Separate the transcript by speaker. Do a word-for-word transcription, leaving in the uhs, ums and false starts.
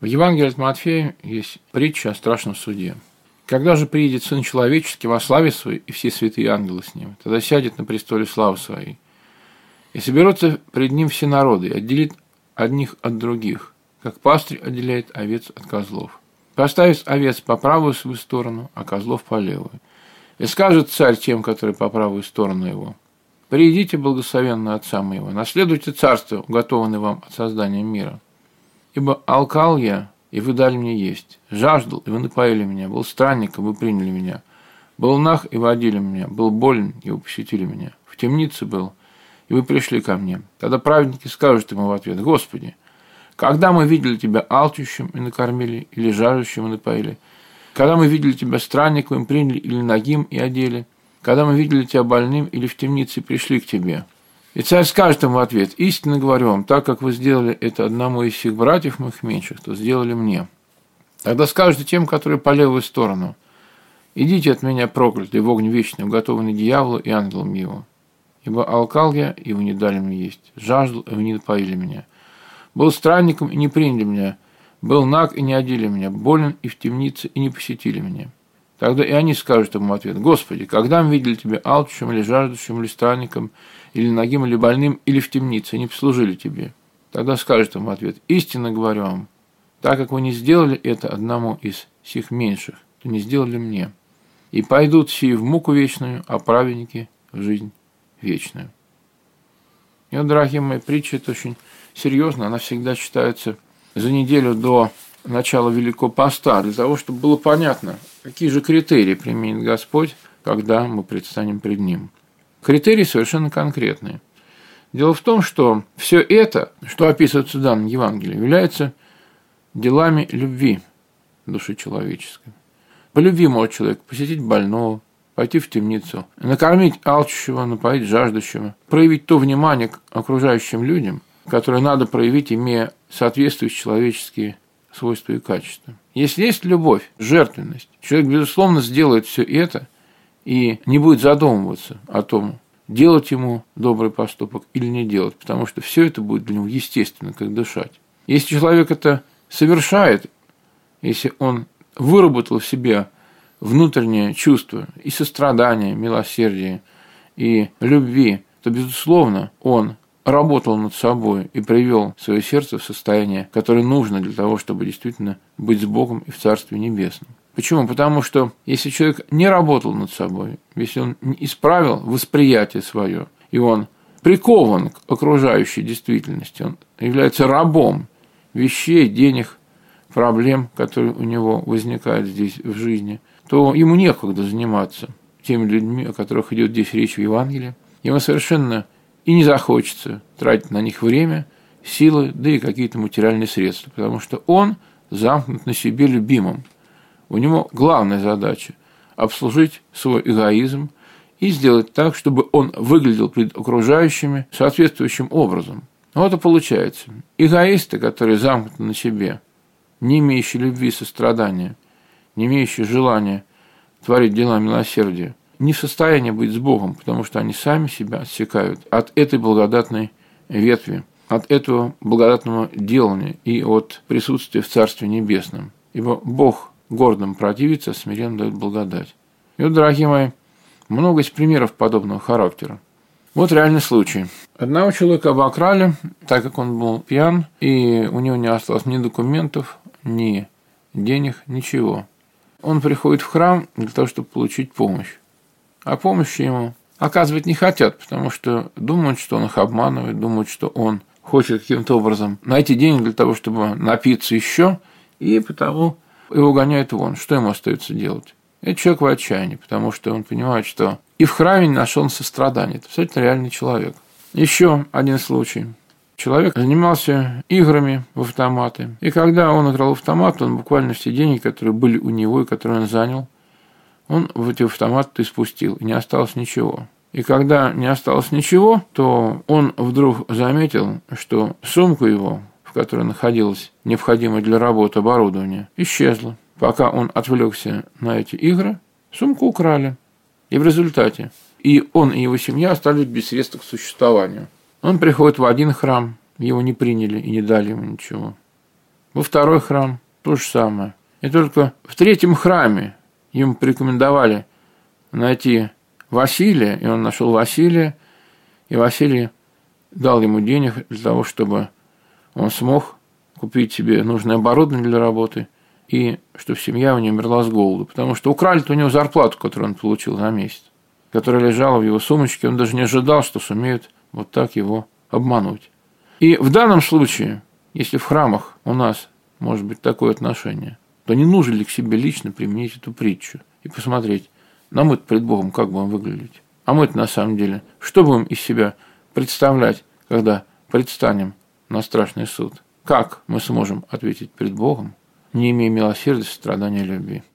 Speaker 1: В Евангелии от Матфея есть притча о страшном суде. Когда же приедет Сын Человеческий во славе Своей, и все святые ангелы с Ним, тогда сядет на престоле славы Своей. И соберутся пред Ним все народы, и отделит одних от других, как пастырь отделяет овец от козлов. Поставит овец по правую свою сторону, а козлов по левую. И скажет царь тем, которые по правую сторону его: «Приидите, благословенные отца моего, наследуйте царство, уготованное вам от создания мира. Ибо алкал я, и вы дали мне есть, жаждал, и вы напоили меня, был странником, и вы приняли меня, был наг, и вы одели меня, был болен, и вы посетили меня, в темнице был, и вы пришли ко мне». Тогда праведники скажут ему в ответ: «Господи, когда мы видели Тебя алчущим и накормили, или жаждущим и напоили? Когда мы видели Тебя странником и приняли, или нагим и одели? Когда мы видели Тебя больным или в темнице и пришли к Тебе?» И царь скажет ему в ответ: «Истинно говорю вам, так как вы сделали это одному из всех братьев моих меньших, то сделали мне». Тогда скажете тем, которые по левую сторону: «Идите от меня, проклятые, в огонь вечный, уготованный дьяволу и ангелам его. Ибо алкал я, и вы не дали мне есть, жаждал, и вы не напоили меня, был странником, и не приняли меня, был наг, и не одели меня, болен, и в темнице, и не посетили меня». Тогда и они скажут ему в ответ: «Господи, когда мы видели Тебя алчущим, или жаждущим, или странником, или нагим, или больным, или в темнице, и не послужили Тебе?» Тогда скажет ему в ответ: «Истинно говорю вам, так как вы не сделали это одному из сих меньших, то не сделали мне. И пойдут сии в муку вечную, а праведники в жизнь вечную». И вот, дорогие мои, притча это очень серьезно, она всегда читается за неделю до начала Великого Поста, для того, чтобы было понятно, какие же критерии применит Господь, когда мы предстанем пред Ним. Критерии совершенно конкретные. Дело в том, что все это, что описывается в данном Евангелии, является делами любви души человеческой. По любви может человек посетить больного, пойти в темницу, накормить алчущего, напоить жаждущего, проявить то внимание к окружающим людям, которое надо проявить, имея соответствующие человеческие свойства и качества. Если есть любовь, жертвенность, человек, безусловно, сделает все это и не будет задумываться о том, делать ему добрый поступок или не делать, потому что все это будет для него естественно, как дышать. Если человек это совершает, если он выработал в себе внутреннее чувство и сострадания, милосердия и любви, то, безусловно, он работал над собой и привел свое сердце в состояние, которое нужно для того, чтобы действительно быть с Богом и в Царстве Небесном. Почему? Потому что если человек не работал над собой, если он не исправил восприятие свое, и он прикован к окружающей действительности, он является рабом вещей, денег, проблем, которые у него возникают здесь в жизни, то ему некогда заниматься теми людьми, о которых идет здесь речь в Евангелии. Ему совершенно и не захочется тратить на них время, силы, да и какие-то материальные средства, потому что он замкнут на себе любимым. У него главная задача – обслужить свой эгоизм и сделать так, чтобы он выглядел перед окружающими соответствующим образом. Вот и получается. Эгоисты, которые замкнуты на себе, не имеющие любви и сострадания, не имеющие желания творить дела милосердия, не в состоянии быть с Богом, потому что они сами себя отсекают от этой благодатной ветви, от этого благодатного делания и от присутствия в Царстве Небесном. Ибо Бог гордым противится, а смиренным дает благодать. И вот, дорогие мои, много есть примеров подобного характера. Вот реальный случай. Одного человека обокрали, так как он был пьян, и у него не осталось ни документов, ни денег, ничего. Он приходит в храм для того, чтобы получить помощь. А помощи ему оказывать не хотят, потому что думают, что он их обманывает, думают, что он хочет каким-то образом найти деньги для того, чтобы напиться еще, и потому его гоняют вон. Что ему остается делать? Это человек в отчаянии, потому что он понимает, что и в храме не нашел сострадания. Это абсолютно реальный человек. Еще один случай. Человек занимался играми в автоматы, и когда он играл в автомат, он буквально все деньги, которые были у него и которые он занял, он в эти автоматы испустил, и не осталось ничего. И когда не осталось ничего, то он вдруг заметил, что сумка его, в которой находилось необходимое для работы оборудование, исчезла. Пока он отвлекся на эти игры, сумку украли. И в результате и он, и его семья остались без средств к существованию. Он приходит в один храм, его не приняли и не дали ему ничего. во второй храм то же самое. И только в третьем храме ему порекомендовали найти Василия, и он нашел Василия, и Василий дал ему денег для того, чтобы он смог купить себе нужное оборудование для работы, и чтобы семья у него умерла с голоду, потому что украли-то у него зарплату, которую он получил за месяц, которая лежала в его сумочке, он даже не ожидал, что сумеют вот так его обмануть. И в данном случае, если в храмах у нас может быть такое отношение, то не нужно ли к себе лично применить эту притчу и посмотреть, нам это пред Богом как будем выглядеть, а мы-то на самом деле, что будем из себя представлять, когда предстанем на страшный суд? Как мы сможем ответить пред Богом, не имея милосердия, сострадания, любви?